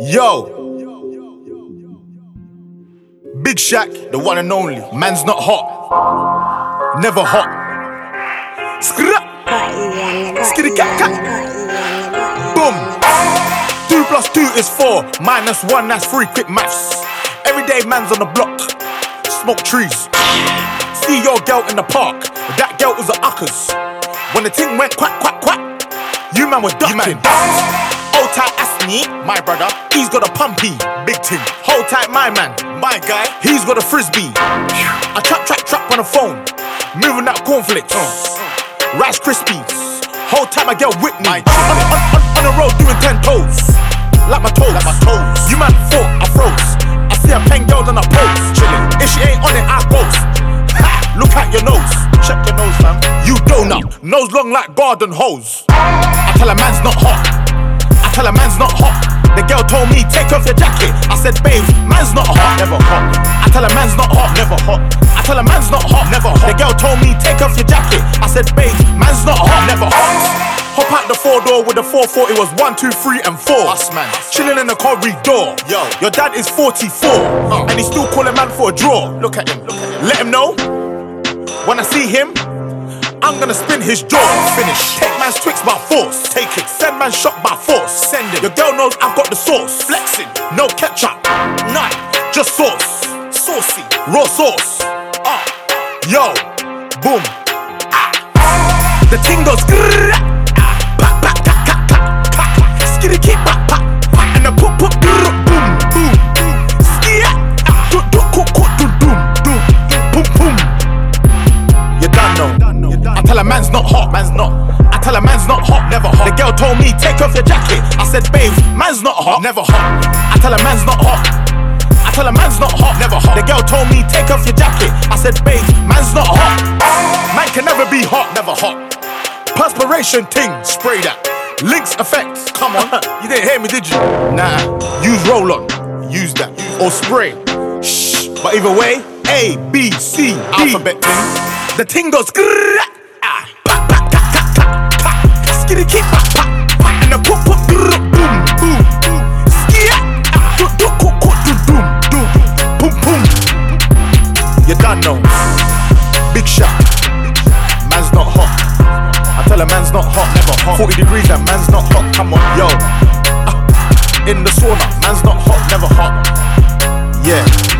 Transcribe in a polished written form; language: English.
Yo, Big Shaq, the one and only. Man's not hot, never hot. Skra, skitty cat cat. Boom. 2 + 2 is 4. -1, that's 3. Quick maths. Everyday man's on the block. Smoke trees. See your girl in the park. That girl was a uckers. When the ting went quack quack quack, you man were ducking. Hold tight, Asni, my brother. He's got a pumpy, big ting. Hold tight, my man, my guy. He's got a frisbee. I trap on the phone, moving that cornflakes. Rice Krispies. Hold tight, my girl Whitney. On the road doing 10 toes, like my toes. You man thought I froze. I see a pen girl on a pose, chilling. If she ain't on it, I ghost. Look at your nose. Check your nose, fam. You donut, nose long like garden hose. I tell a man's not hot. I tell a man's not hot. The girl told me, take off your jacket. I said, babe, man's not hot, never hot. I tell a man's not hot, never hot. I tell a man's not hot, never hot. The girl told me, take off your jacket. I said, babe, man's not hot, never hot. Hop out the 4-door with the 440, it was 1, 2, 3, and 4. Us, man. Chilling in the corridor. Yo, your dad is 44, and he's still calling man for a draw. Look at him, let him know. When I see him, I'm gonna spin his jaw. Finish. Take man's Twix by force. Take it. Send man shot by force. Send it. Your girl knows I've got the sauce. Flexing. No ketchup. None. Just sauce. Saucy. Raw sauce. Yo. Boom. The ting goes grrrr. Pack, pack, pack, pack, pack, pack. Skitty keep pack, pack. And the pop, pop, grrrr. Boom, boom, boom. Skia. Doom, doom, doom, doom, boom, boom. You done know. I tell a man's not hot, man's not. I tell a man's not hot, never hot. The girl told me, take off your jacket. I said, babe, man's not hot, never hot. I tell a man's not hot. I tell a man's not hot, never hot. The girl told me, take off your jacket. I said, babe, man's not hot. Man can never be hot, never hot. Perspiration ting, spray that. Lynx effects, come on. You didn't hear me, did you? Nah, use roll-on, use that. Or spray. Shh, but either way, A, B, C, D. Alphabet ting. The ting goes grrrr. Pack, pack, pack, pack, pack, pack. Skitty keep pack, pack, pack. And the pop, pop, grrrr. Boom, boom, boom. Skia. Do, do, cook, cook, do, doom, doom. Boom, boom. You done know. Big Shaq. Man's not hot. I tell a man's not hot, never hot. 40 degrees and man's not hot. Come on, yo. In the sauna, man's not hot, never hot. Yeah.